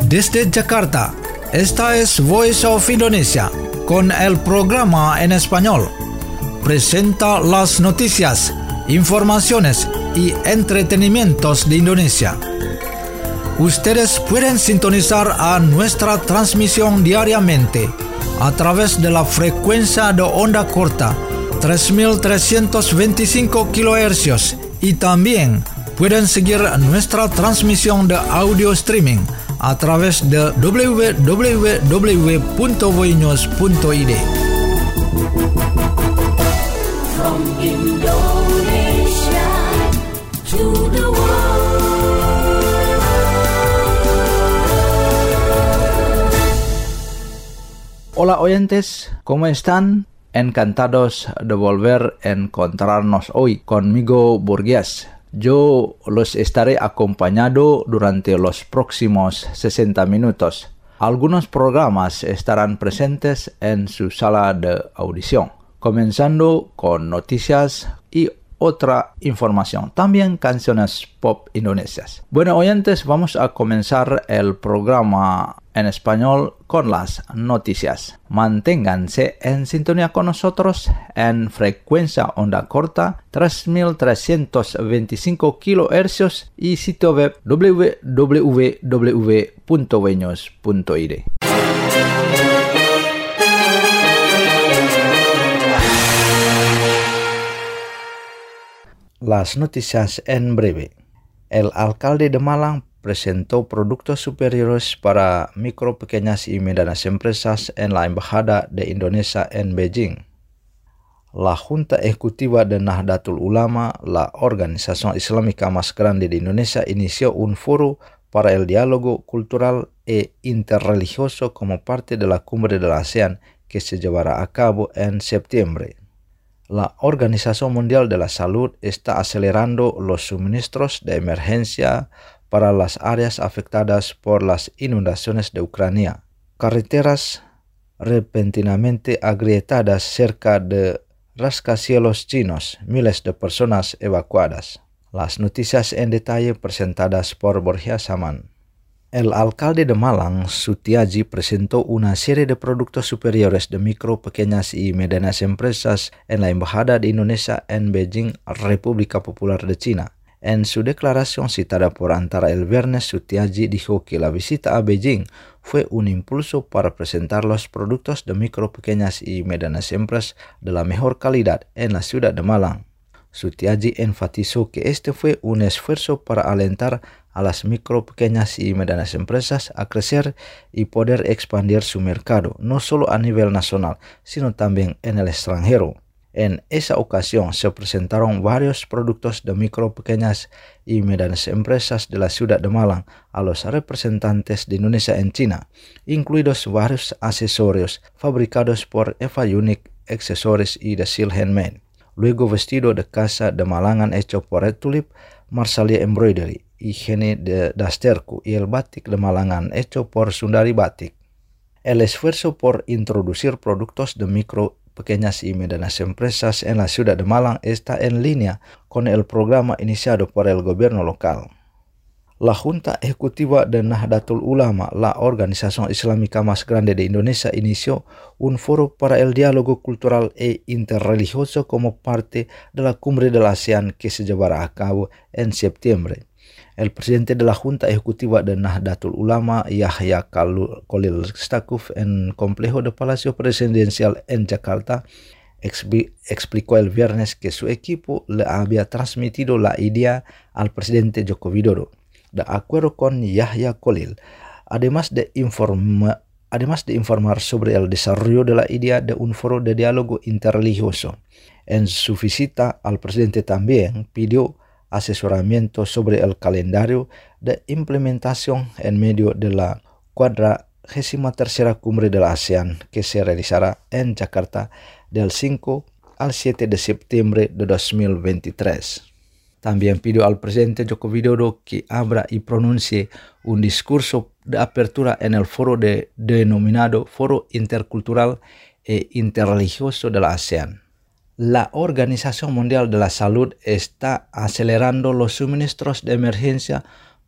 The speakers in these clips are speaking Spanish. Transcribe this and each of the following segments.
Desde Jakarta, esta es Voice of Indonesia, con el programa en español. Presenta las noticias, informaciones y entretenimientos de Indonesia. Ustedes pueden sintonizar a nuestra transmisión diariamente a través de la frecuencia de onda corta 3325 kHz y también pueden seguir nuestra transmisión de audio streaming a través de www.voinews.id. From Indonesia to the world. Hola oyentes, ¿cómo están? Encantados de volver a encontrarnos hoy conmigo, Burgués. Yo los estaré acompañando durante los próximos 60 minutos. Algunos programas estarán presentes en su sala de audición, comenzando con noticias y otra información, también canciones pop indonesias. Bueno, oyentes, vamos a comenzar el programa en español con las noticias. Manténganse en sintonía con nosotros en frecuencia onda corta 3325 kHz y sitio web www.voinews.id. Las noticias en breve. El alcalde de Malang presentó productos superiores para micro, pequeñas y medianas empresas en la Embajada de Indonesia en Beijing. La Junta Ejecutiva de Nahdlatul Ulama, la organización islámica más grande de Indonesia, inició un foro para el diálogo cultural e interreligioso como parte de la cumbre de la ASEAN que se llevará a cabo en septiembre. La Organización Mundial de la Salud está acelerando los suministros de emergencia para las áreas afectadas por las inundaciones de Ucrania. Carreteras repentinamente agrietadas cerca de rascacielos chinos, miles de personas evacuadas. Las noticias en detalle presentadas por Borja Saman. El alcalde de Malang, Sutiaji, presentó una serie de productos superiores de micro, pequeñas y medianas empresas en la Embajada de Indonesia en Beijing, República Popular de China. En su declaración citada por Antara el viernes, Sutiaji dijo que la visita a Beijing fue un impulso para presentar los productos de micro, pequeñas y medianas empresas de la mejor calidad en la ciudad de Malang. Sutiaji enfatizó que este fue un esfuerzo para alentar a las micro, pequeñas y medianas empresas a crecer y poder expandir su mercado, no solo a nivel nacional, sino también en el extranjero. En esa ocasión se presentaron varios productos de micro, pequeñas y medianas empresas de la ciudad de Malang a los representantes de Indonesia en China, incluidos varios accesorios fabricados por Eva Unique Accessories y The Seal Handmade. Luego vestido de casa de Malangan hecho por Red Tulip, Marsalia Embroidery, Higiene de Dasterku y el batik de Malangan hecho por Sundari Batik. El esfuerzo por introducir productos de micro, pequeñas y medianas empresas en la ciudad de Malang está en línea con el programa iniciado por el gobierno local. La Junta Ejecutiva de Nahdlatul Ulama, la organización islámica más grande de Indonesia, inició un foro para el diálogo cultural e interreligioso como parte de la cumbre de la ASEAN que se llevará a cabo en septiembre. El presidente de la Junta Ejecutiva de Nahdlatul Ulama, Yahya Khalil Stakuf, en complejo de Palacio Presidencial en Jakarta, explicó el viernes que su equipo le había transmitido la idea al presidente Joko Widodo. De acuerdo con Yahya Khalil, además de informar sobre el desarrollo de la idea de un foro de diálogo interreligioso, en su visita al presidente también pidió asesoramiento sobre el calendario de implementación en medio de la 43ª cumbre de la ASEAN que se realizará en Jakarta del 5 al 7 de septiembre de 2023. También pidió al presidente Joko Widodo que abra y pronuncie un discurso de apertura en el foro denominado Foro Intercultural e Interreligioso de la ASEAN. La Organización Mundial de la Salud está acelerando los suministros de emergencia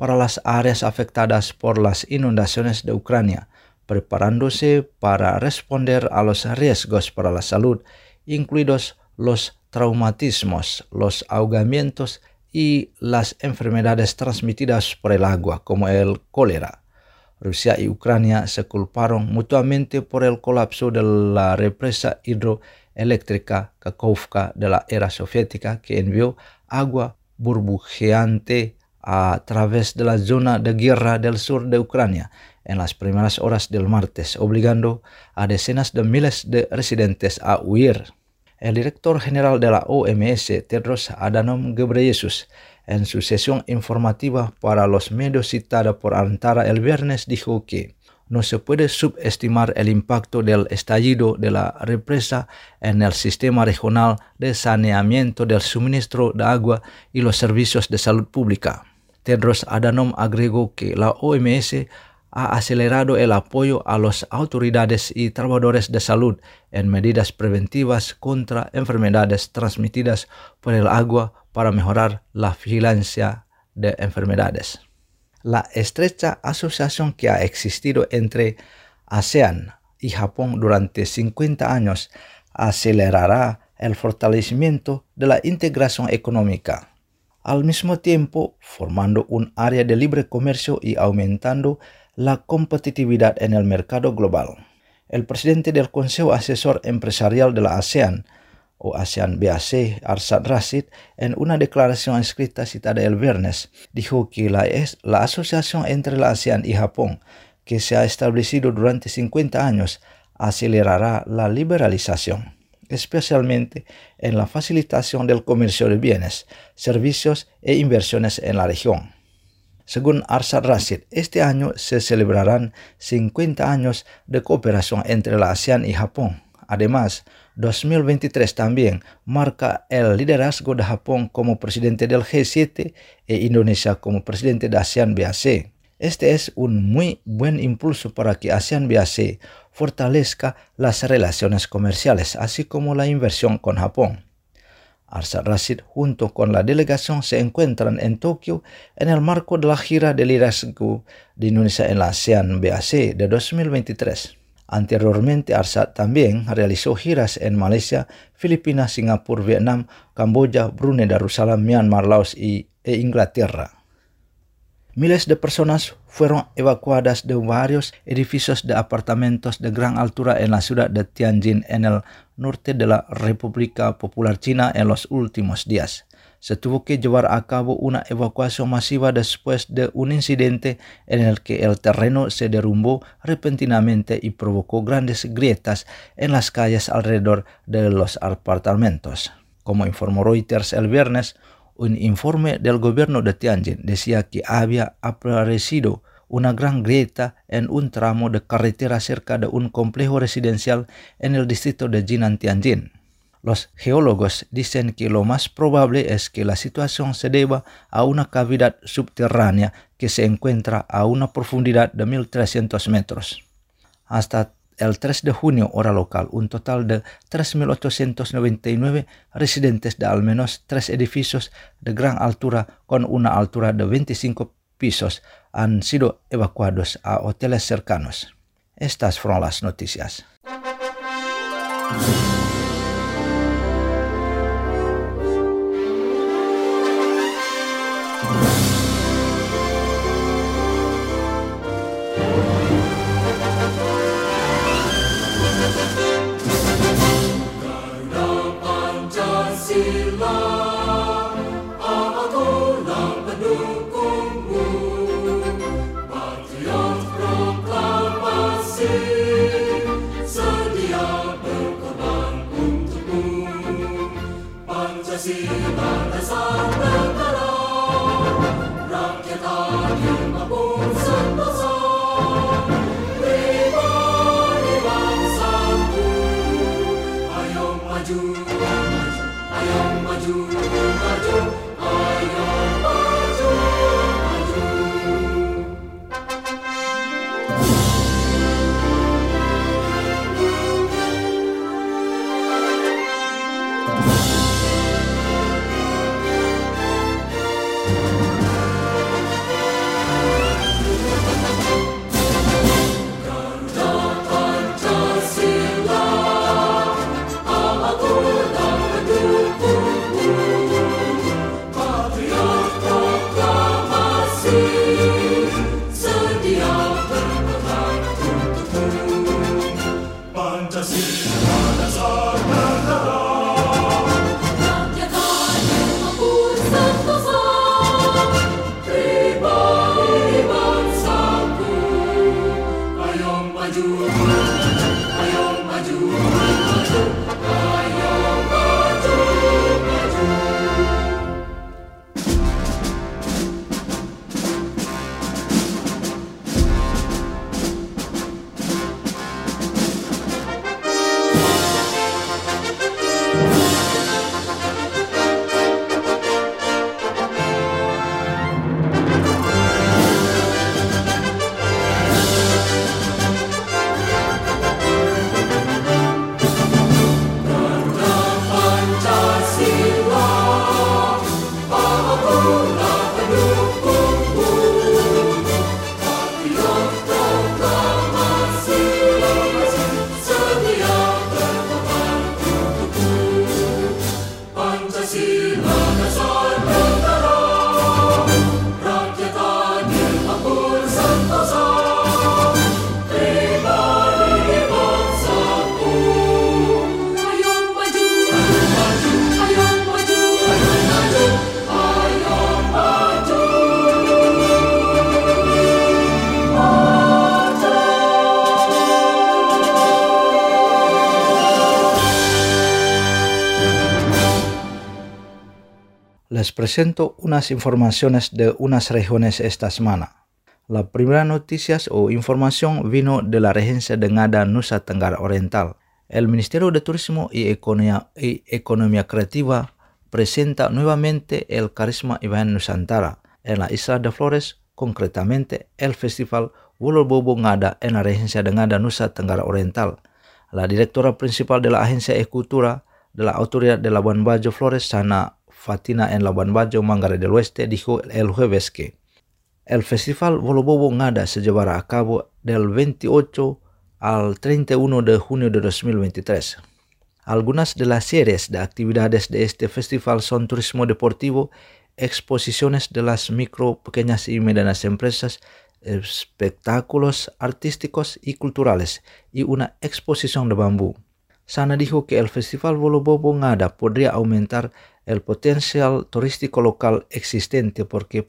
para las áreas afectadas por las inundaciones de Ucrania, preparándose para responder a los riesgos para la salud, incluidos los traumatismos, los ahogamientos y las enfermedades transmitidas por el agua, como el cólera. Rusia y Ucrania se culparon mutuamente por el colapso de la represa hidroeléctrica Kakhovka de la era soviética, que envió agua burbujeante a través de la zona de guerra del sur de Ucrania en las primeras horas del martes, obligando a decenas de miles de residentes a huir. El director general de la OMS, Tedros Adhanom Ghebreyesus, en su sesión informativa para los medios citada por Antara el viernes, dijo que no se puede subestimar el impacto del estallido de la represa en el sistema regional de saneamiento del suministro de agua y los servicios de salud pública. Tedros Adhanom agregó que la OMS ha acelerado el apoyo a las autoridades y trabajadores de salud en medidas preventivas contra enfermedades transmitidas por el agua para mejorar la vigilancia de enfermedades. La estrecha asociación que ha existido entre ASEAN y Japón durante 50 años acelerará el fortalecimiento de la integración económica, al mismo tiempo formando un área de libre comercio y aumentando la competitividad en el mercado global. El presidente del Consejo Asesor Empresarial de la ASEAN, o ASEAN BAC, Arshad Rashid, en una declaración escrita citada el viernes, dijo que la asociación entre la ASEAN y Japón, que se ha establecido durante 50 años, acelerará la liberalización, especialmente en la facilitación del comercio de bienes, servicios e inversiones en la región. Según Arshad Rashid, este año se celebrarán 50 años de cooperación entre la ASEAN y Japón. Además, 2023 también marca el liderazgo de Japón como presidente del G7 e Indonesia como presidente de ASEAN BAC. Este es un muy buen impulso para que ASEAN BAC fortalezca las relaciones comerciales, así como la inversión con Japón. Arshad Rashid junto con la delegación se encuentran en Tokio en el marco de la gira de liderazgo de Indonesia en la ASEAN BAC de 2023. Anteriormente, Arshad también realizó giras en Malaysia, Filipinas, Singapura, Vietnam, Camboya, Brunei Darussalam, Myanmar, Laos e Inglaterra. Miles de personas fueron evacuadas de varios edificios de apartamentos de gran altura en la ciudad de Tianjin, en el norte de la República Popular China, en los últimos días. Se tuvo que llevar a cabo una evacuación masiva después de un incidente en el que el terreno se derrumbó repentinamente y provocó grandes grietas en las calles alrededor de los apartamentos. Como informó Reuters el viernes, un informe del gobierno de Tianjin decía que había aparecido una gran grieta en un tramo de carretera cerca de un complejo residencial en el distrito de Jinan, Tianjin. Los geólogos dicen que lo más probable es que la situación se deba a una cavidad subterránea que se encuentra a una profundidad de 1.300 metros. Hasta el 3 de junio, hora local, un total de 3.899 residentes de al menos 3 edificios de gran altura con una altura de 25 pisos han sido evacuados a hoteles cercanos. Estas fueron las noticias. Sedia berkorban Les presento unas informaciones de unas regiones esta semana. La primera noticia o información vino de la regencia de Ngada, Nusa Tenggara Oriental. El Ministerio de Turismo y Economía Creativa presenta nuevamente el Carisma Event Nusantara en la Isla de Flores, concretamente el Festival Wolo Bobo Ngada en la regencia de Ngada, Nusa Tenggara Oriental. La directora principal de la Agencia de Cultura de la Autoridad de Labuan Bajo Flores, Sana Fatina en Labuan Bajo, Manggarai del Oeste, dijo el jueves que el Festival Wolo Bobo Ngada se llevará a cabo del 28 al 31 de junio de 2023. Algunas de las series de actividades de este festival son turismo deportivo, exposiciones de las micro, pequeñas y medianas empresas, espectáculos artísticos y culturales y una exposición de bambú. Sana dijo que el Festival Wolo Bobo Ngada podría aumentar el potencial turístico local existente porque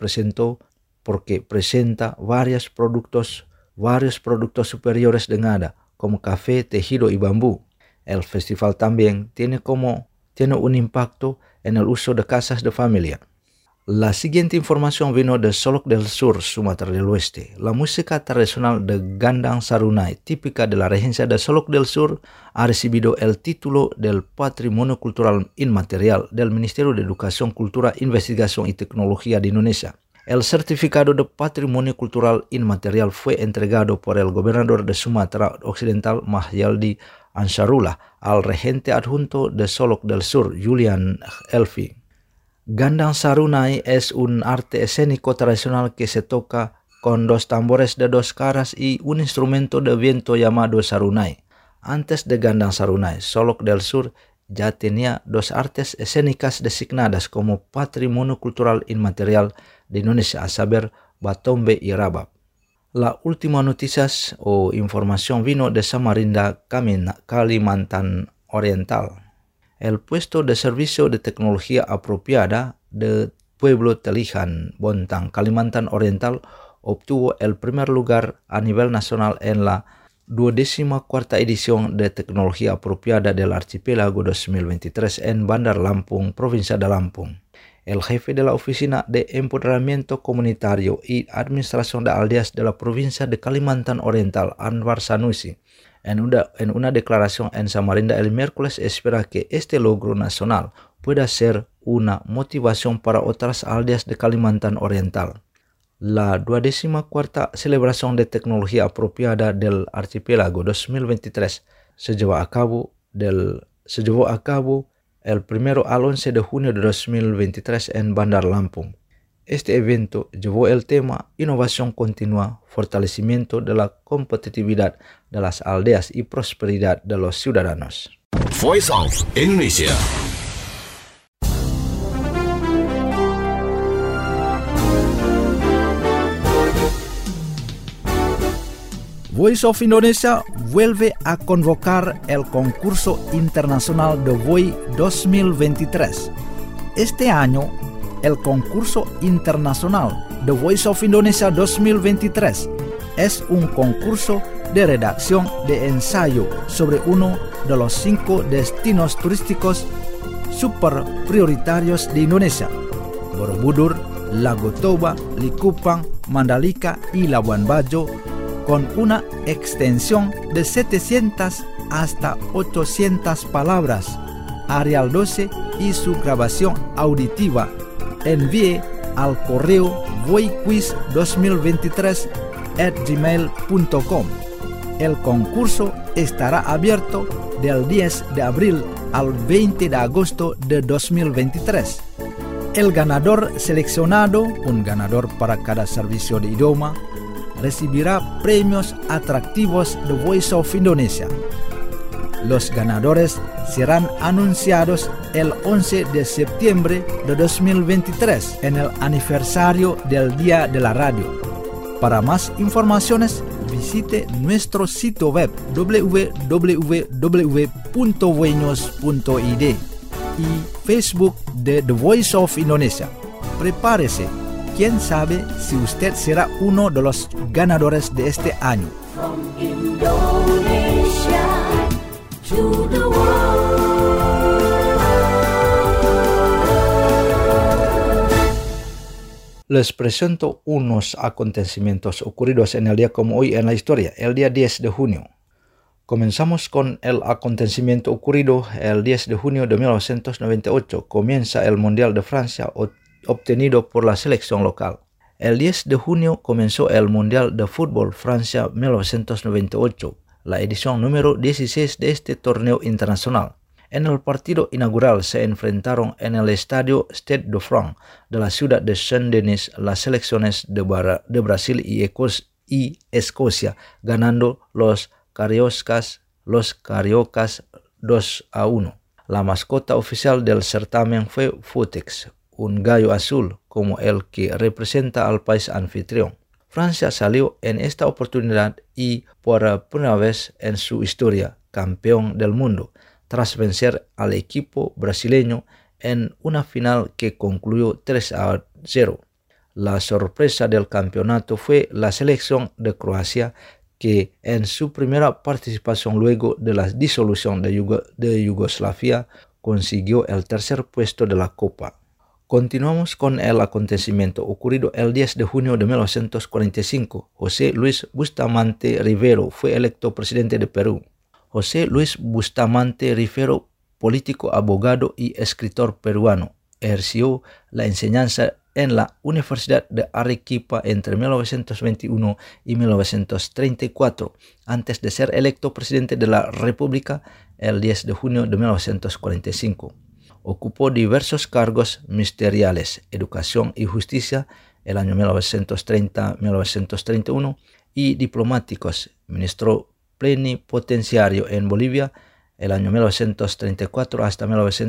presenta varios productos superiores de Ngada, como café, tejido y bambú. El festival también tiene un impacto en el uso de casas de familia. La siguiente información vino de Solok del Sur, Sumatra del Oeste. La música tradicional de Gandang Sarunai, típica de la regencia de Solok del Sur, ha recibido el título del Patrimonio Cultural Inmaterial del Ministerio de Educación, Cultura, Investigación y Tecnología de Indonesia. El certificado de Patrimonio Cultural Inmaterial fue entregado por el gobernador de Sumatra Occidental, Mahyaldi Ansarullah, al regente adjunto de Solok del Sur, Julian Elfi. Gandang Sarunai es un arte escénico tradicional que se toca con dos tambores de dos caras y un instrumento de viento llamado Sarunai. Antes de Gandang Sarunai, Solok del Sur ya tenía dos artes escénicas designadas como Patrimonio Cultural Inmaterial de Indonesia, a saber, Batombe y Rabab. La última noticia o información vino de Samarinda, Kalimantan Oriental. El puesto de servicio de tecnología apropiada de Pueblo Telihan, Bontang, Kalimantan Oriental, obtuvo el primer lugar a nivel nacional en la 24ª edición de Tecnología Apropiada del Archipiélago 2023 en Bandar Lampung, provincia de Lampung. El jefe de la Oficina de Empoderamiento Comunitario y Administración de Aldeas de la provincia de Kalimantan Oriental, Anwar Sanusi, en una declaración en Samarinda el miércoles, espera que este logro nacional pueda ser una motivación para otras aldeas de Kalimantan Oriental. La 24ª celebración de tecnología apropiada del archipiélago 2023 se llevó a cabo el 1 al 11 de junio de 2023 en Bandar Lampung. Este evento llevó el tema Innovación Continua, Fortalecimiento de la Competitividad de las Aldeas y Prosperidad de los Ciudadanos. Voice of Indonesia. Voice of Indonesia vuelve a convocar el concurso internacional de VOI 2023. Este año, el concurso internacional The Voice of Indonesia 2023 es un concurso de redacción de ensayo sobre uno de los 5 destinos turísticos super prioritarios de Indonesia: Borobudur, Lago Toba, Likupang, Mandalika y Labuan Bajo, con una extensión de 700 hasta 800 palabras, Arial 12 y su grabación auditiva. Envíe al correo voiquiz2023@gmail.com. El concurso estará abierto del 10 de abril al 20 de agosto de 2023. El ganador seleccionado, un ganador para cada servicio de idioma, recibirá premios atractivos de Voice of Indonesia. Los ganadores serán anunciados el 11 de septiembre de 2023 en el aniversario del Día de la Radio. Para más informaciones, visite nuestro sitio web www.voinews.id y Facebook de The Voice of Indonesia. Prepárese, quién sabe si usted será uno de los ganadores de este año. From Indonesia to the world. Les presento unos acontecimientos ocurridos en el día como hoy en la historia, el día 10 de junio. Comenzamos con el acontecimiento ocurrido el 10 de junio de 1998. Comienza el Mundial de Francia obtenido por la selección local. El 10 de junio comenzó el Mundial de Fútbol Francia 1998, la edición número 16 de este torneo internacional. En el partido inaugural se enfrentaron en el estadio Stade de France de la ciudad de Saint-Denis las selecciones de Brasil y Escocia, ganando los cariocas 2-1. La mascota oficial del certamen fue Futex, un gallo azul como el que representa al país anfitrión. Francia salió en esta oportunidad y por primera vez en su historia campeón del mundo, tras vencer al equipo brasileño en una final que concluyó 3-0. La sorpresa del campeonato fue la selección de Croacia, que en su primera participación luego de la disolución de Yugoslavia consiguió el tercer puesto de la Copa. Continuamos con el acontecimiento ocurrido el 10 de junio de 1945. José Luis Bustamante Rivero fue electo presidente de Perú. José Luis Bustamante Rivero, político, abogado y escritor peruano, ejerció la enseñanza en la Universidad de Arequipa entre 1921 y 1934, antes de ser electo presidente de la República el 10 de junio de 1945. Ocupó diversos cargos ministeriales, educación y justicia el año 1930-1931 y diplomáticos, ministro plenipotenciario en Bolivia el año 1934 hasta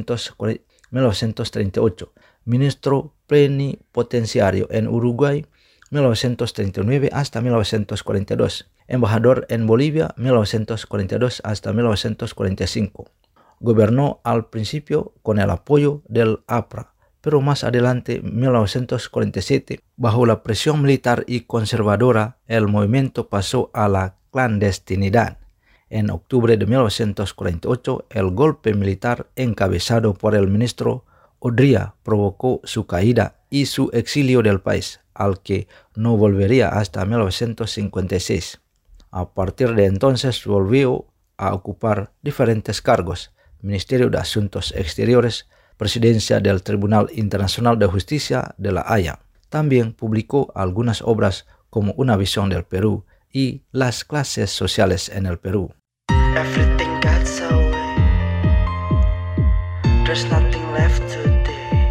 1938, ministro plenipotenciario en Uruguay 1939 hasta 1942, embajador en Bolivia 1942 hasta 1945. Gobernó al principio con el apoyo del APRA, pero más adelante, en 1947, bajo la presión militar y conservadora, el movimiento pasó a la clandestinidad. En octubre de 1948, el golpe militar encabezado por el ministro Odría provocó su caída y su exilio del país, al que no volvería hasta 1956. A partir de entonces volvió a ocupar diferentes cargos: Ministerio de Asuntos Exteriores, Presidencia del Tribunal Internacional de Justicia de La Haya. También publicó algunas obras como Una visión del Perú y Las clases sociales en el Perú. Everything gets away. There's nothing left today.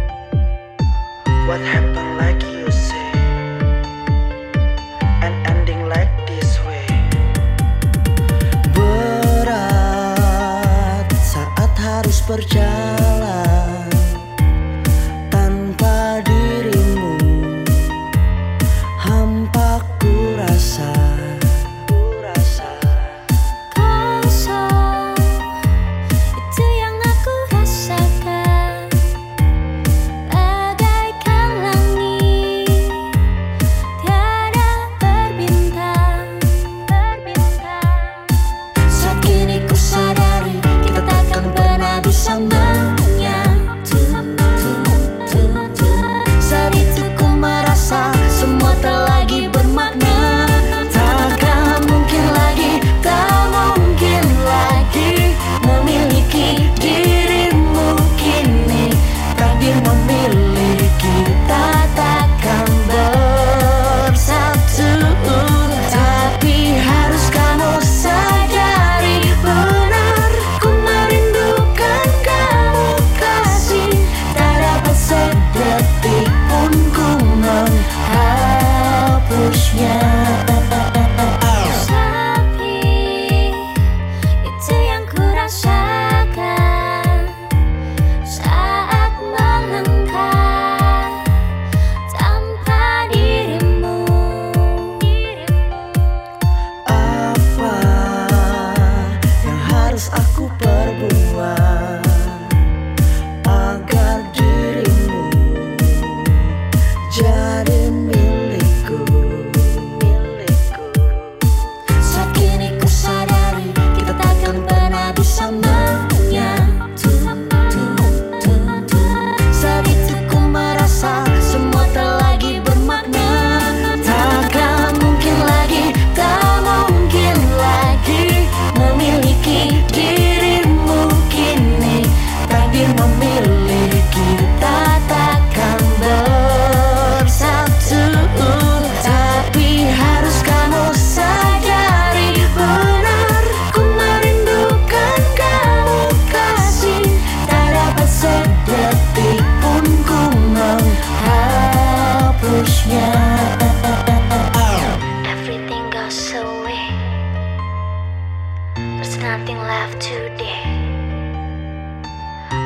What happened like you say? An ending like this way. Berat saat harus berjalan tanpa dirimu. Hampa ku rasa.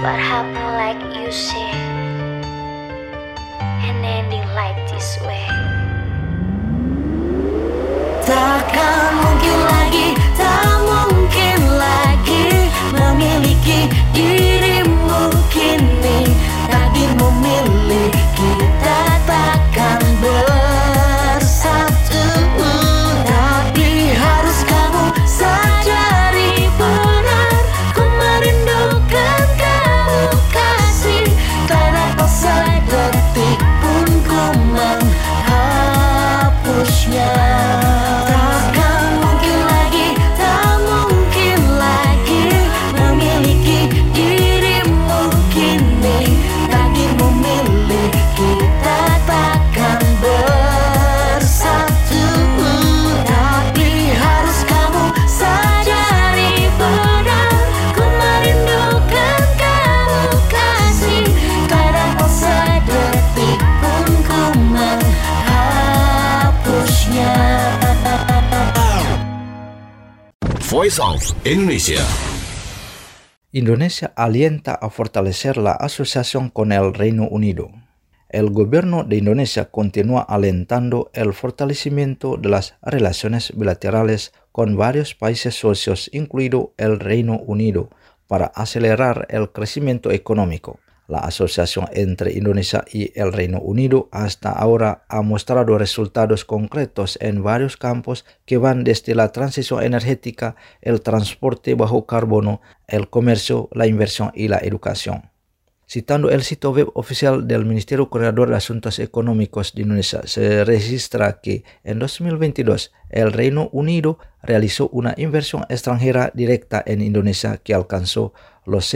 What happened like you say, and ending like this way. Takkan mungkin lagi, tak mungkin lagi memiliki dirimu kini. Tadimu milik kita takkan bersatu, tapi harus kamu sadari benar, ku merindukan kamu kasih. Tak dapat sedetik pun ku menghapusnya. Voice of Indonesia. Indonesia alienta a fortalecer la asociación con el Reino Unido. El gobierno de Indonesia continúa alentando el fortalecimiento de las relaciones bilaterales con varios países socios, incluido el Reino Unido, para acelerar el crecimiento económico. La asociación entre Indonesia y el Reino Unido hasta ahora ha mostrado resultados concretos en varios campos que van desde la transición energética, el transporte bajo carbono, el comercio, la inversión y la educación. Citando el sitio web oficial del Ministerio Coordinador de Asuntos Económicos de Indonesia, se registra que en 2022 el Reino Unido realizó una inversión extranjera directa en Indonesia que alcanzó los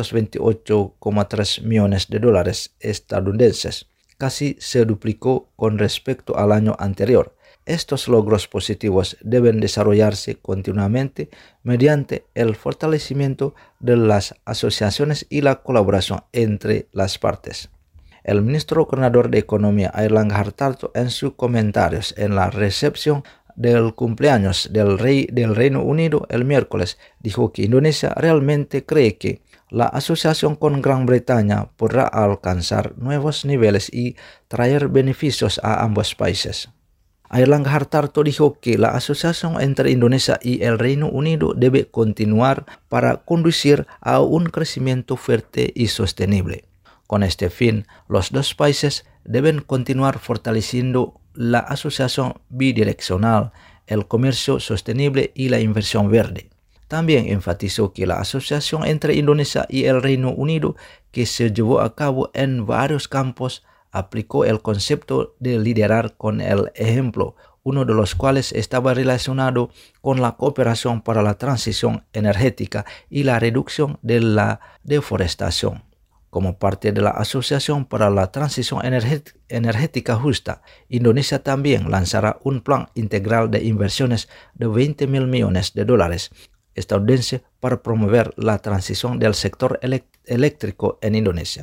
628,3 millones de dólares estadounidenses. Casi se duplicó con respecto al año anterior. Estos logros positivos deben desarrollarse continuamente mediante el fortalecimiento de las asociaciones y la colaboración entre las partes. El ministro coordinador de Economía, Airlangga Hartarto, en sus comentarios en la recepción del cumpleaños del rey del Reino Unido el miércoles, dijo que Indonesia realmente cree que la asociación con Gran Bretaña podrá alcanzar nuevos niveles y traer beneficios a ambos países. Airlangga Hartarto dijo que la asociación entre Indonesia y el Reino Unido debe continuar para conducir a un crecimiento fuerte y sostenible. Con este fin, los dos países deben continuar fortaleciendo la asociación bidireccional, el comercio sostenible y la inversión verde. También enfatizó que la asociación entre Indonesia y el Reino Unido, que se llevó a cabo en varios campos, aplicó el concepto de liderar con el ejemplo, uno de los cuales estaba relacionado con la cooperación para la transición energética y la reducción de la deforestación. Como parte de la Asociación para la Transición Energética Justa, Indonesia también lanzará un plan integral de inversiones de 20.000 millones de dólares estadounidenses para promover la transición del sector eléctrico en Indonesia.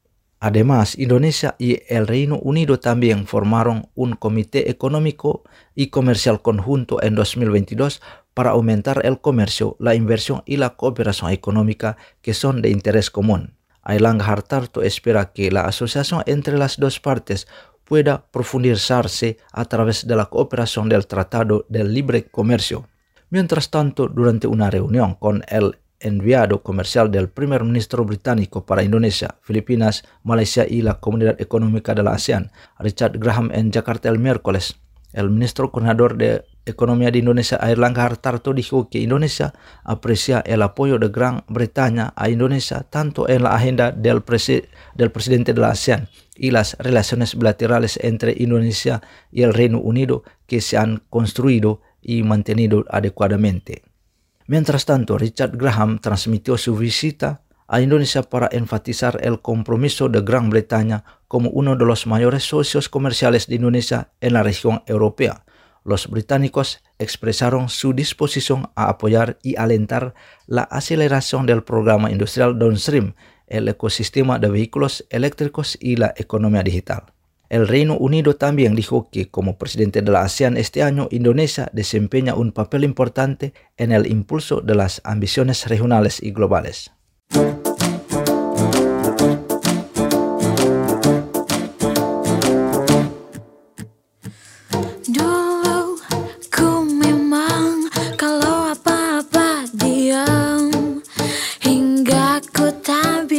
Además, Indonesia y el Reino Unido también formaron un comité económico y comercial conjunto en 2022 para aumentar el comercio, la inversión y la cooperación económica que son de interés común. Airlangga Hartarto espera que la asociación entre las dos partes pueda profundizarse a través de la cooperación del Tratado de Libre Comercio. Mientras tanto, durante una reunión con el enviado comercial del primer ministro británico para Indonesia, Filipinas, Malaysia y la Comunidad Económica de la ASEAN, Richard Graham, en Jakarta el miércoles, el ministro coordinador de Economía de Indonesia, Airlangga Hartarto, dijo que Indonesia aprecia el apoyo de Gran Bretaña a Indonesia tanto en la agenda del presidente de la ASEAN y las relaciones bilaterales entre Indonesia y el Reino Unido que se han construido y mantenido adecuadamente. Mientras tanto, Richard Graham transmitió su visita a Indonesia para enfatizar el compromiso de Gran Bretaña como uno de los mayores socios comerciales de Indonesia en la región europea. Los británicos expresaron su disposición a apoyar y alentar la aceleración del programa industrial Downstream, el ecosistema de vehículos eléctricos y la economía digital. El Reino Unido también dijo que como presidente de la ASEAN este año, Indonesia desempeña un papel importante en el impulso de las ambiciones regionales y globales.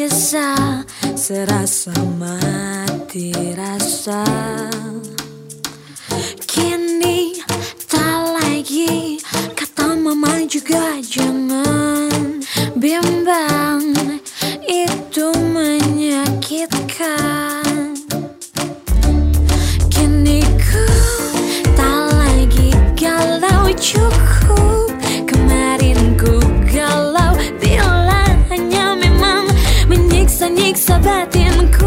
bisa serasa mati rasa. Kini tak lagi, kata mama juga jangan bimbang, itu menyakitkan. Kini ku tak lagi galau, cukup kemarin ku galau, bila hanya memang menyiksa-nyiksa batinku.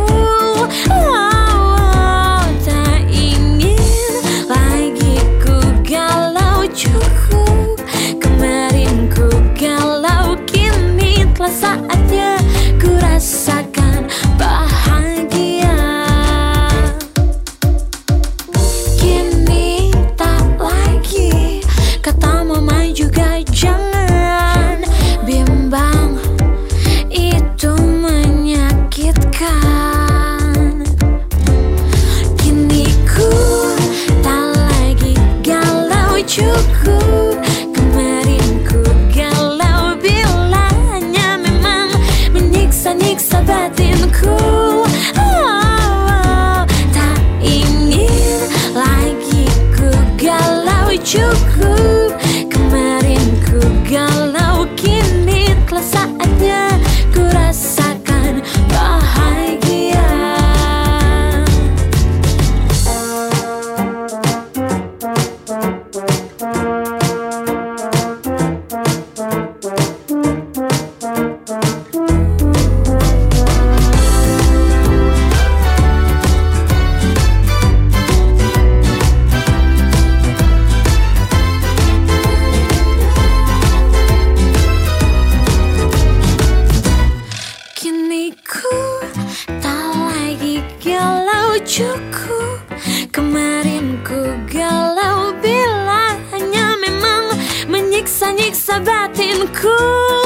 Tak ingin lagi ku galau, cukup kemarin ku galau, kini telah saatnya ku rasakan bahagia. Kini tak lagi, kata mama juga jangan bimbang, itu menyakitkan. Kini ku tak lagi galau, cukup kemarin ku galau, bila hanya memang menyiksa-nyiksa batinku. Tak ingin lagi ku galau, cukup kemarin ku galau, kini telah saatnya ku rasakan bahagia. Kini ku tak lagi galau, cukup kemarin ku galau, bila hanya memang menyiksa-nyiksa batinku.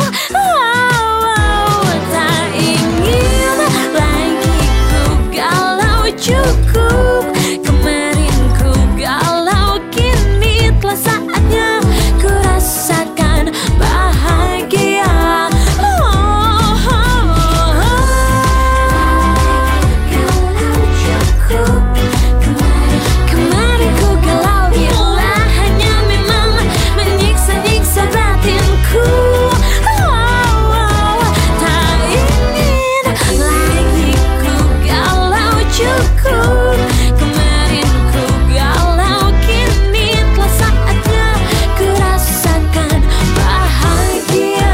Tak ingin lagi ku galau, cukup kemarin ku galau, kini telah saatnya ku rasakan bahagia. Kemarin ku galau, bila hanya memang menyiksa-nyiksa batinku. Tak ingin lagi ku galau, cukup kemarin ku galau, kini telah saatnya ku rasakan bahagia.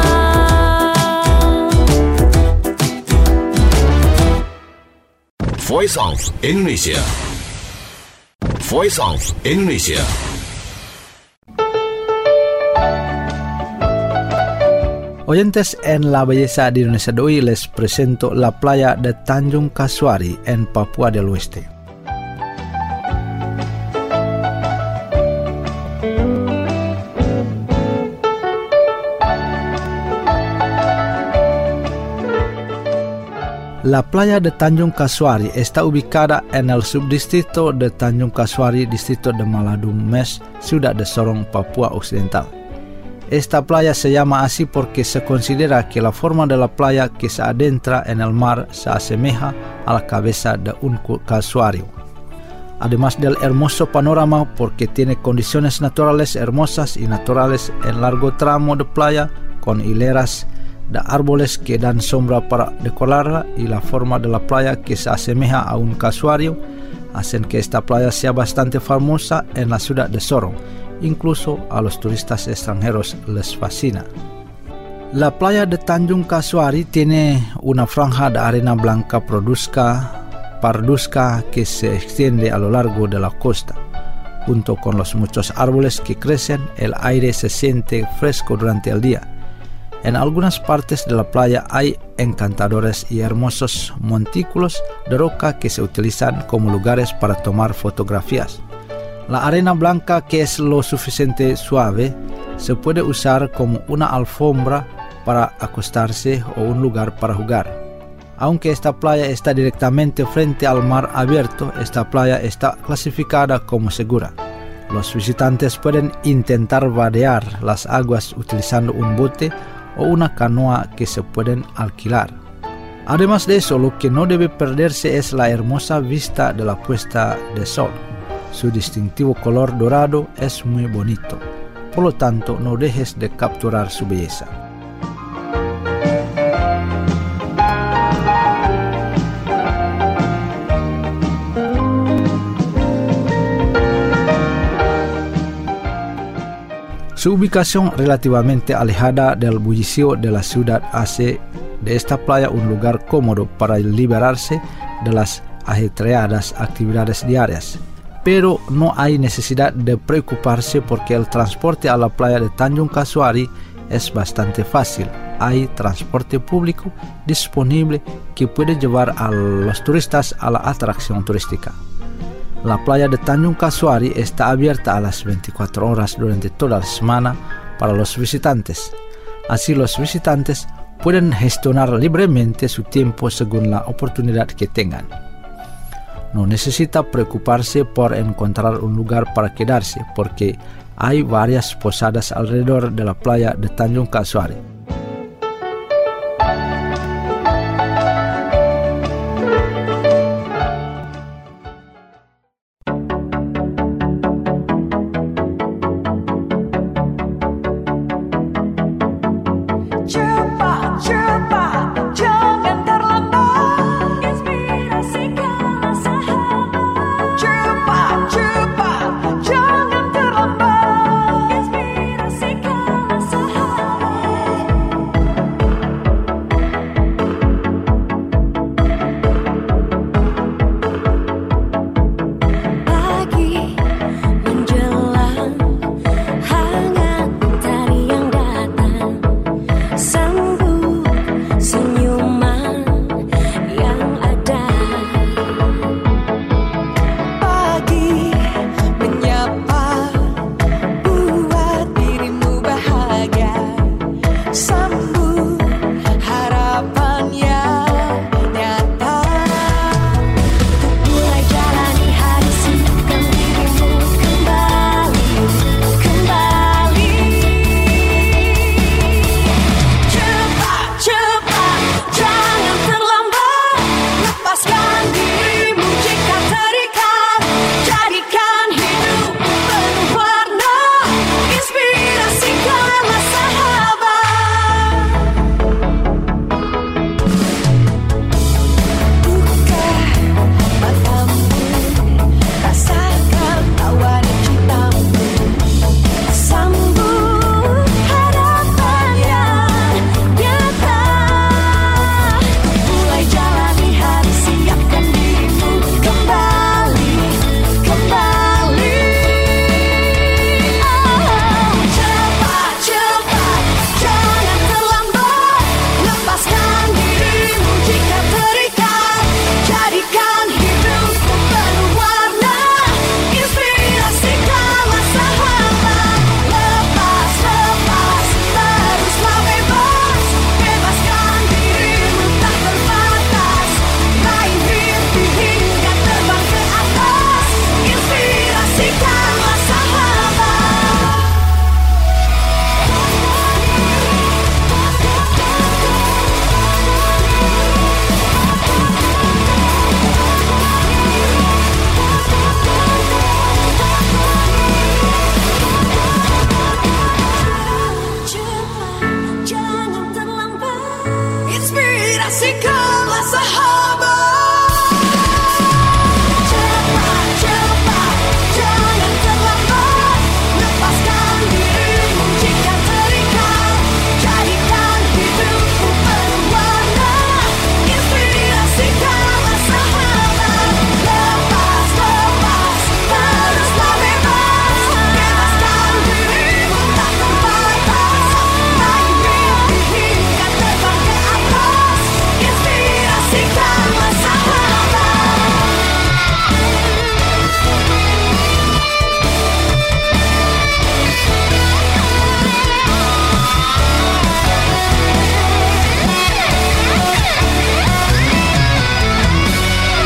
Voice of Indonesia. Voice of Indonesia. Oyentes en la belleza de Indonesia de hoy les presento la playa de Tanjung Kasuari en Papua del Oeste. La playa de Tanjung Kasuari está ubicada en el subdistrito de Tanjung Kasuari, distrito de Maladung Mes, ciudad de Sorong, Papua Occidental. Esta playa se llama así porque se considera que la forma de la playa que se adentra en el mar se asemeja a la cabeza de un casuario. Además del hermoso panorama, porque tiene condiciones naturales hermosas y naturales en largo tramo de playa con hileras de árboles que dan sombra para decorarla, y la forma de la playa que se asemeja a un casuario hacen que esta playa sea bastante famosa en la ciudad de Sorong. Incluso a los turistas extranjeros les fascina. La playa de Tanjung Kasuari tiene una franja de arena blanca parduzca que se extiende a lo largo de la costa. Junto con los muchos árboles que crecen, el aire se siente fresco durante el día. En algunas partes de la playa hay encantadores y hermosos montículos de roca que se utilizan como lugares para tomar fotografías. La arena blanca, que es lo suficiente suave, se puede usar como una alfombra para acostarse o un lugar para jugar. Aunque esta playa está directamente frente al mar abierto, esta playa está clasificada como segura. Los visitantes pueden intentar vadear las aguas utilizando un bote o una canoa que se pueden alquilar. Además de eso, lo que no debe perderse es la hermosa vista de la puesta de sol. Su distintivo color dorado es muy bonito, por lo tanto no dejes de capturar su belleza. Su ubicación relativamente alejada del bullicio de la ciudad hace de esta playa un lugar cómodo para liberarse de las ajetreadas actividades diarias. Pero no hay necesidad de preocuparse porque el transporte a la playa de Tanjung Kasuari es bastante fácil. Hay transporte público disponible que puede llevar a los turistas a la atracción turística. La playa de Tanjung Kasuari está abierta a las 24 horas durante toda la semana para los visitantes. Así los visitantes pueden gestionar libremente su tiempo según la oportunidad que tengan. No necesita preocuparse por encontrar un lugar para quedarse porque hay varias posadas alrededor de la playa de Tanjung Kasuari.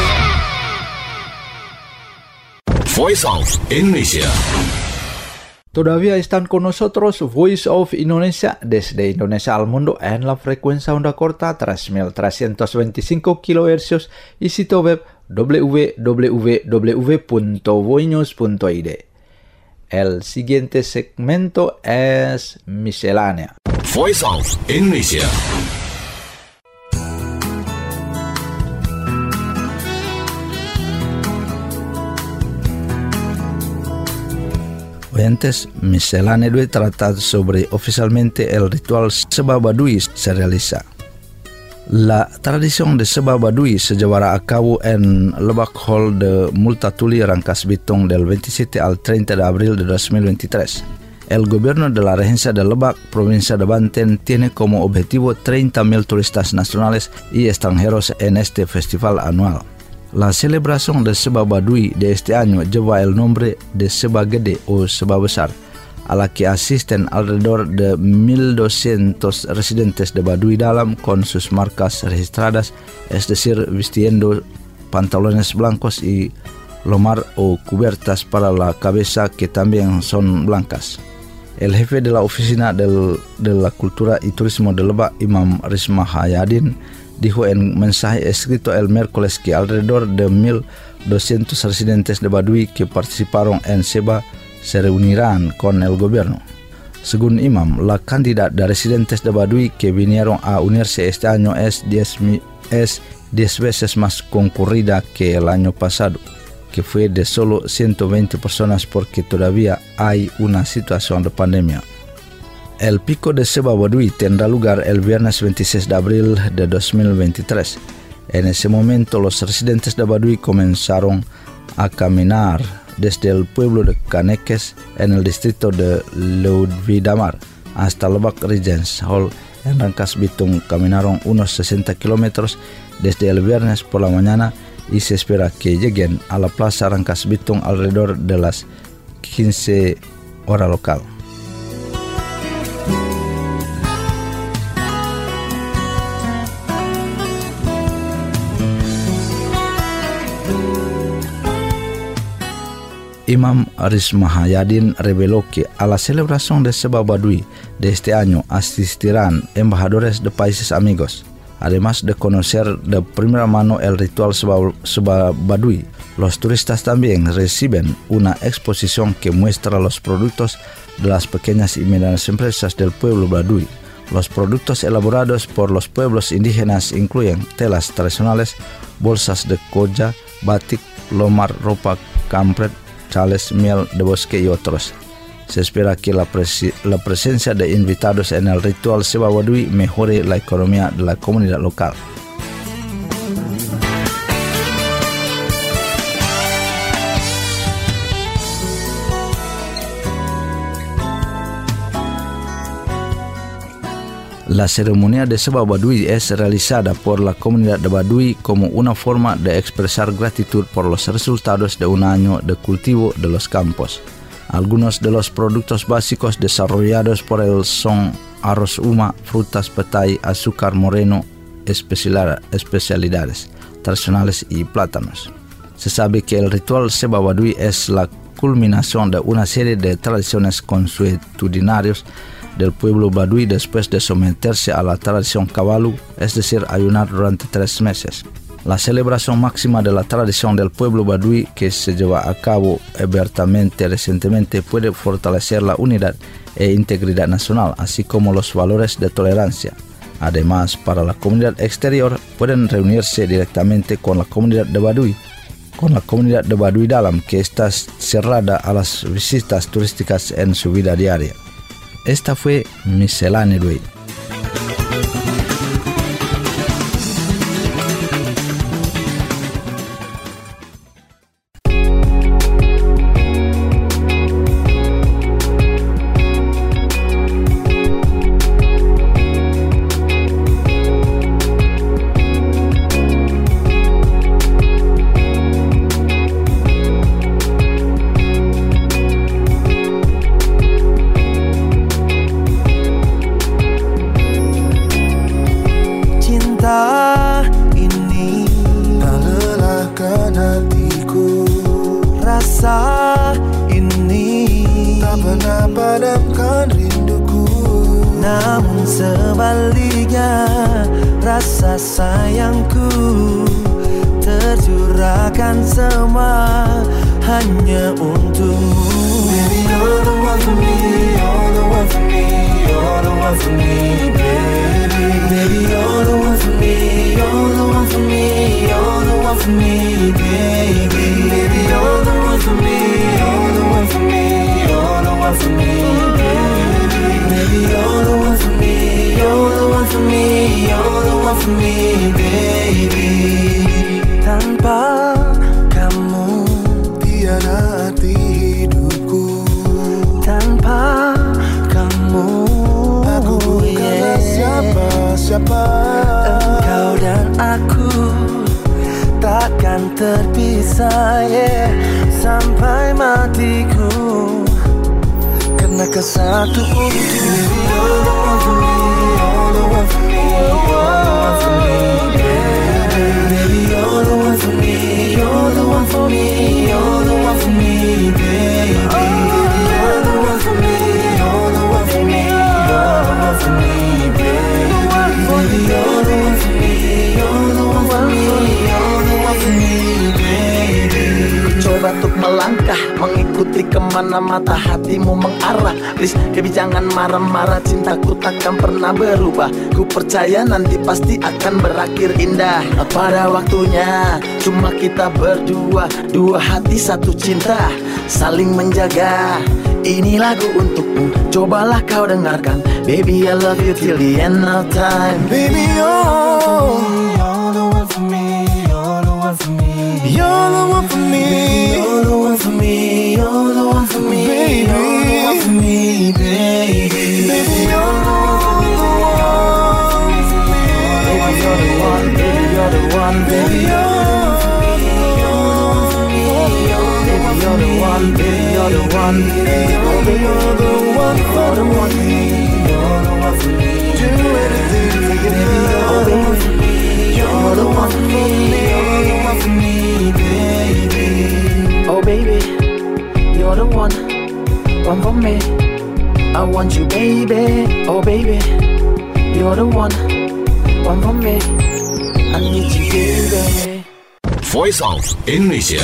Voice of Indonesia. Todavía están con nosotros Voice of Indonesia desde Indonesia al mundo en la frecuencia onda corta 3.325 kHz y sitio web www.voinews.id. El siguiente segmento es Miscelánea. Voice of Indonesia. Oyentes, Miscelánea 2 trata sobre oficialmente el ritual Seba Baduy se realiza. La tradición de Seba Baduy se llevará a cabo en Lebak Hall de Multatuli, Rangkas Bitung del 27 al 30 de abril de 2023. El gobierno de la regencia de Lebak, provincia de Banten, tiene como objetivo 30.000 turistas nacionales y extranjeros en este festival anual. La celebración de Seba Baduy de este año lleva el nombre de Seba Gede o Seba Besar, a la que asisten alrededor de 1.200 residentes de Baduy Dalam con sus marcas registradas, es decir, vistiendo pantalones blancos y lomar o cubiertas para la cabeza que también son blancas. El jefe de la Oficina de la Cultura y Turismo de Lebak, Imam Risma Hayadin, dijo en mensaje escrito el miércoles que alrededor de 1.200 residentes de Baduy que participaron en Seba se reunirán con el gobierno. Según Imam, la cantidad de residentes de Baduy que vinieron a unirse este año es 10 veces más concurrida que el año pasado, que fue de solo 120 personas porque todavía hay una situación de pandemia. El pico de Seba Baduy tendrá lugar el viernes 26 de abril de 2023. En ese momento, los residentes de Baduy comenzaron a caminar desde el pueblo de Kanekes en el distrito de Ludwidamar hasta Lebak Regents Hall en Rangkas Bitung. Caminaron unos 60 kilómetros desde el viernes por la mañana y se espera que lleguen a la plaza Rangkas Bitung alrededor de las 15 horas local. Imam Risma Hayadin reveló que a la celebración de Seba Baduy de este año asistirán embajadores de países amigos. Además de conocer de primera mano el ritual Seba Baduy, los turistas también reciben una exposición que muestra los productos de las pequeñas y medianas empresas del pueblo Baduy. Los productos elaborados por los pueblos indígenas incluyen telas tradicionales, bolsas de koja, batik, lomar, ropa kampret, chales, miel de bosque y otros. Se espera que la presencia de invitados en el ritual Seba Baduy mejore la economía de la comunidad local. La ceremonia de Seba Baduy es realizada por la comunidad de Baduy como una forma de expresar gratitud por los resultados de un año de cultivo de los campos. Algunos de los productos básicos desarrollados por él son arroz uma, frutas, petai, azúcar moreno, especialidades tradicionales y plátanos. Se sabe que el ritual Seba Baduy es la culminación de una serie de tradiciones consuetudinarias del pueblo Baduy después de someterse a la tradición Kabalu, es decir, ayunar durante 3 meses. La celebración máxima de la tradición del pueblo Baduy, que se lleva a cabo abiertamente recientemente, puede fortalecer la unidad e integridad nacional, así como los valores de tolerancia. Además, para la comunidad exterior, pueden reunirse directamente con la comunidad de Baduy Dalam, que está cerrada a las visitas turísticas en su vida diaria. Esta fue Miscelánea 2. memadamkan rinduku. Namun sebaliknya rasa sayangku tercurahkan semua hanya untukmu. Baby, you're the one for me, you're the one for me, you're the one for me, baby. Baby, you're the one for me, you're the one for me, you're the one for me, baby. Baby, you're the one for me, you're the one for me, you're the one for me, baby. Baby, you're the one for me, you're the one for me, you're the one for me, baby. Tanpa kamu tiada arti hidupku. Tanpa kamu Aku bukanlah siapa-siapa. Engkau dan aku takkan terpisah, sampai matiku. Karena kesatu untuk Baby, you're the one for me, you're the one for me, you're the one for me, baby. Baby, you're the one for me, you're the one for me, you're the one for me, baby. Baby, you're the one for me, you're the one for me, you're the one for me, baby. Baby, you're the one for me, you're the one for me, you're the one for me, baby. coba untuk melangkah, mengikuti kemana mata hatimu mengarah. Please, baby jangan marah-marah, cintaku takkan pernah berubah. Ku percaya nanti pasti akan berakhir indah. Pada waktunya, cuma kita berdua, dua hati satu cinta, saling menjaga. Ini lagu untukmu, cobalah kau dengarkan. Baby, I love you till the end of time. Baby, you're the one for me, you're the one for me, you're the one for me, you're the one for me, you're the one for me, baby, you're the one for me, baby. Baby, you're the one, Baby, you're the one, baby, you're the one, baby, you're the one, baby, you're the one, Baby, you're the one for the one for me, you're the one for me. Do anything to get it, baby. You're the one for me, you're the one for me, baby. Oh baby, you're the one for me. I want you, baby. Oh baby, you're the one for me. I need you, baby. Voice of Indonesia.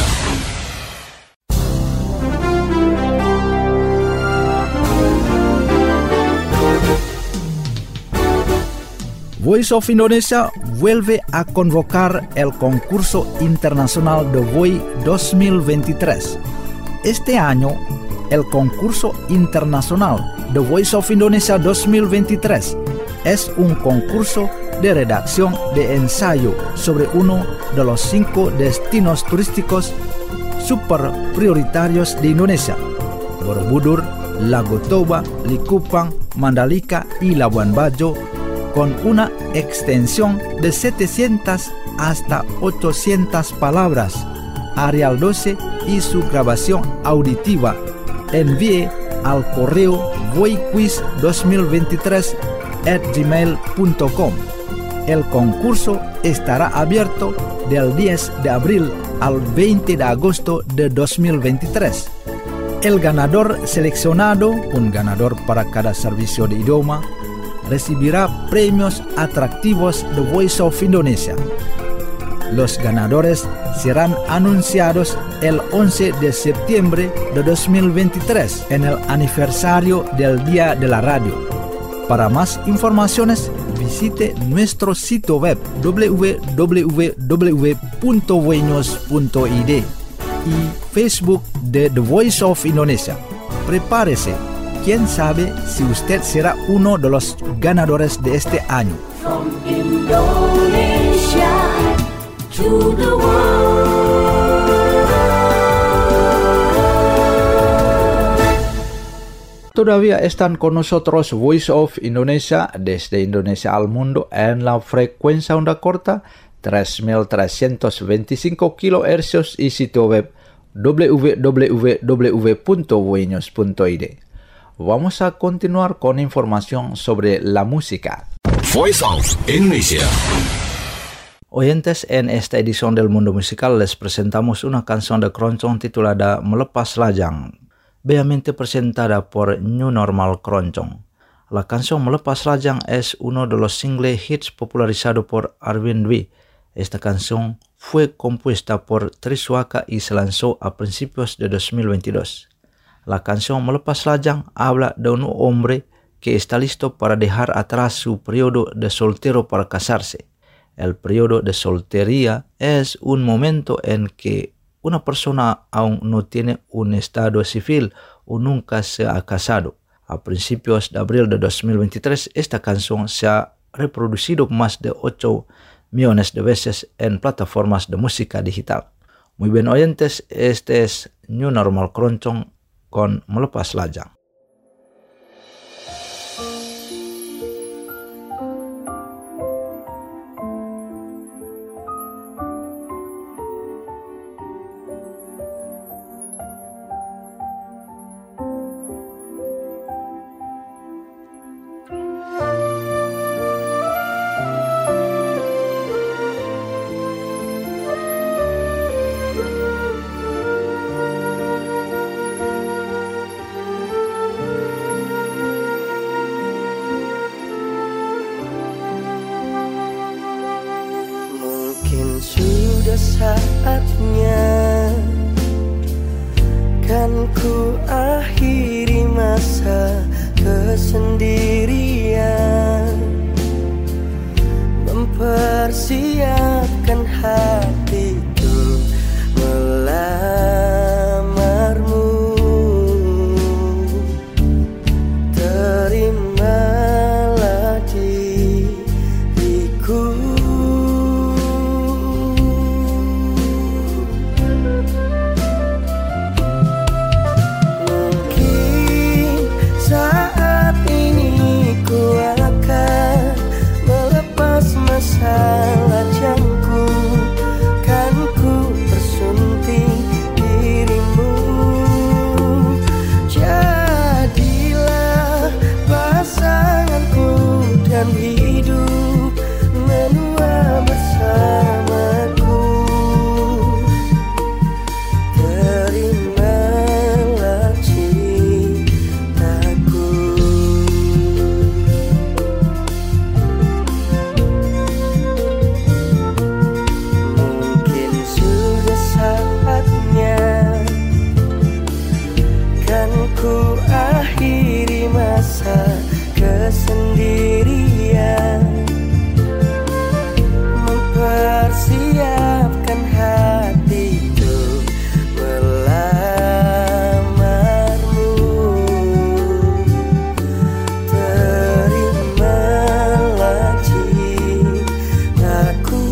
Voice of Indonesia vuelve a convocar el concurso internacional The Voice 2023. Este año, el concurso internacional The Voice of Indonesia 2023 es un concurso de redacción de ensayo sobre uno de los 5 destinos turísticos super prioritarios de Indonesia: Borobudur, Lago Toba, Likupang, Mandalika y Labuan Bajo, con una extensión de 700 hasta 800 palabras. Arial 12 y su grabación auditiva. Envíe al correo voiquiz2023@gmail.com. El concurso estará abierto del 10 de abril al 20 de agosto de 2023. El ganador seleccionado, un ganador para cada servicio de idioma, recibirá premios atractivos de Voice of Indonesia. Los ganadores serán anunciados el 11 de septiembre de 2023 en el aniversario del Día de la Radio. Para más informaciones, visite nuestro sitio web www.voinos.id y Facebook de The Voice of Indonesia. Prepárese. ¿Quién sabe si usted será uno de los ganadores de este año? From Indonesia to the world. Todavía están con nosotros Voice of Indonesia desde Indonesia al mundo en la frecuencia onda corta 3325 kHz y sitio web www.voinos.id. Vamos a continuar con información sobre la música. Voice of Indonesia. Oyentes, en esta edición del Mundo Musical les presentamos una canción de Keroncong titulada Melepas Lajang. belamente presentada por New Normal Keroncong. La canción Melepas Lajang es uno de los singles hits popularizado por Arvind Dwi. Esta canción fue compuesta por Triswaka y se lanzó a principios de 2022. La canción Melepas Lajang habla de un hombre que está listo para dejar atrás su periodo de soltero para casarse. El periodo de soltería es un momento en que una persona aún no tiene un estado civil o nunca se ha casado. A principios de abril de 2023, esta canción se ha reproducido más de 8 millones de veces en plataformas de música digital. Muy bien oyentes, este es New Normal Keroncong con Melepas Lajang. Sudah saatnya kan ku akhiri masa kesendirian, mempersiapkan hatiku melamarmu. Terimalah diriku. Lajangku kan ku persunting dirimu. Jadilah pasanganku dan hidup menua bersamaku. Terimalah cintaku. Ku akhiri masa kesendirian, mempersiapkan hatiku melamarmu. Terimalah cintaku.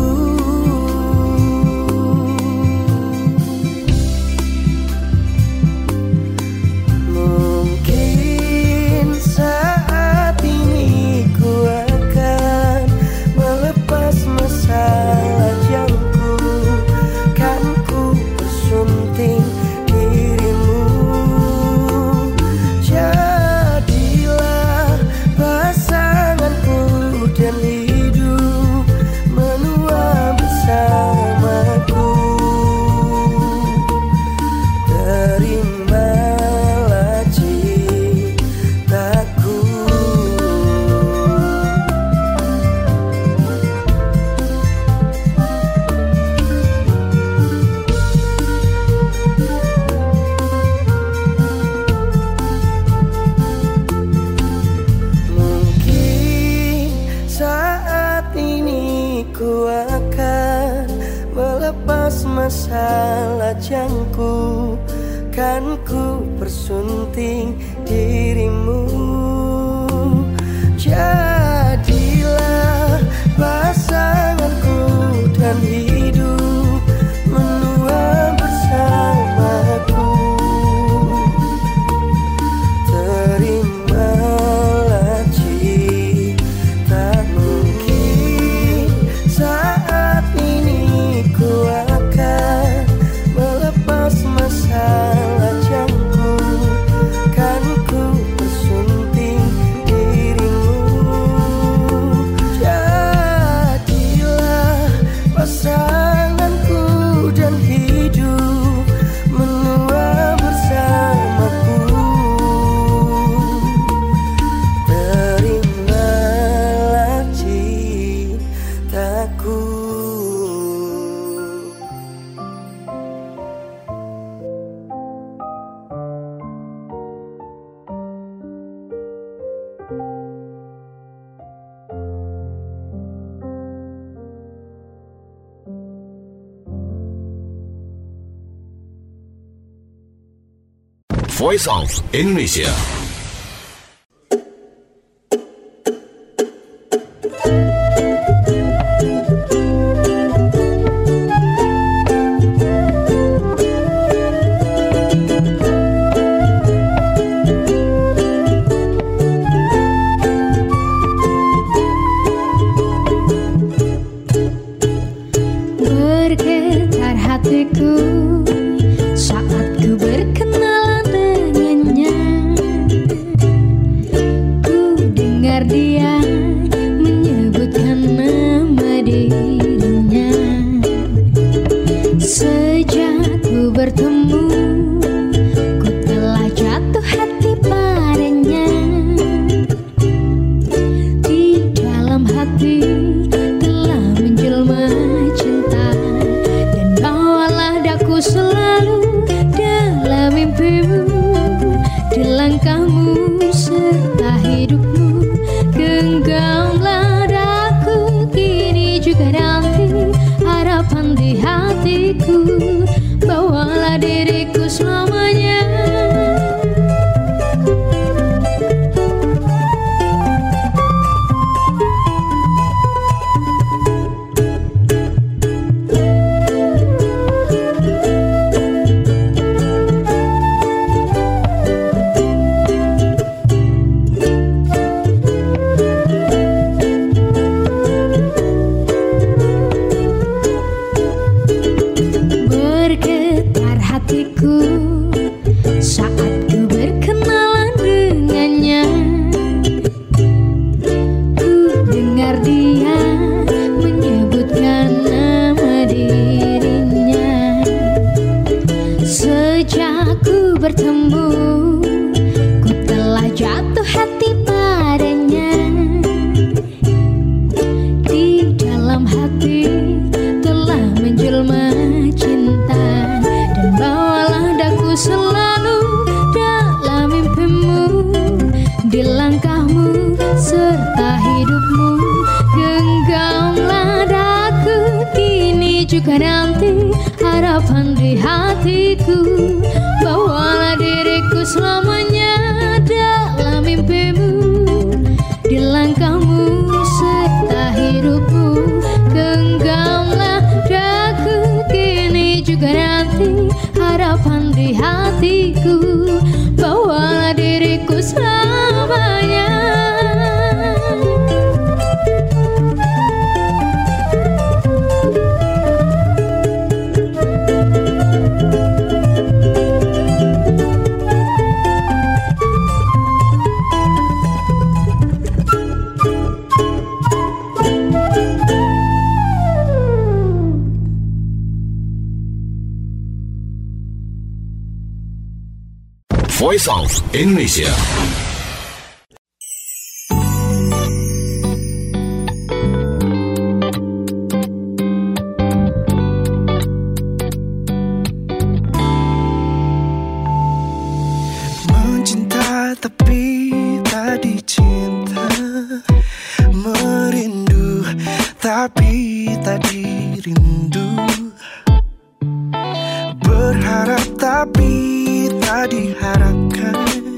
Ku akan melepas masa lajangku, kan ku persunting dirimu. Jadilah pasanganku dan hidup menua bersamaku. Terimalah cintamu. Saat ini ku akan melepas masa lajangku, kan ku persunting dirimu. Voice of Indonesia. Bergetar hatiku saat ku berkenalan dengannya. Ku dengar dia menyebutkan nama dirinya. Sejak ku bertemu, ku telah jatuh hati padanya. Di dalam hati telah menjelma cinta, dan bawalah daku selalu dalam mimpimu. Di langkahmu serta hidupmu, genggamlah daku kini juga nanti. Harapan di hatiku, bawalah diriku selamanya. Bergetar hatiku saat ku berkenalan dengannya. Ku dengar dia menyebutkan nama dirinya. Sejak ku bertemu, ku telah jatuh hati padanya. Di dalam hati telah menjelma cinta, dan bawalah daku selalu dalam mimpimu. Di langkahmu serta hidupmu, genggamlah daku kini juga nanti. Harapan di hatiku, bawalah diriku selamanya dalam mimpimu. Di langkahmu serta hidupmu, genggamlah daku kini juga nanti. Harapan di hatiku, bawalah diriku selamanya. Voice of Indonesia. Mencinta tapi tak dicinta, merindu tapi tak dirindu, berharap tapi tak diharapkan,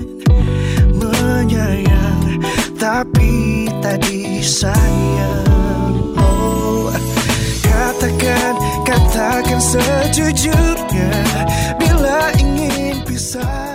menyayang tapi tak disayang. Oh, katakan sejujurnya bila ingin pisah.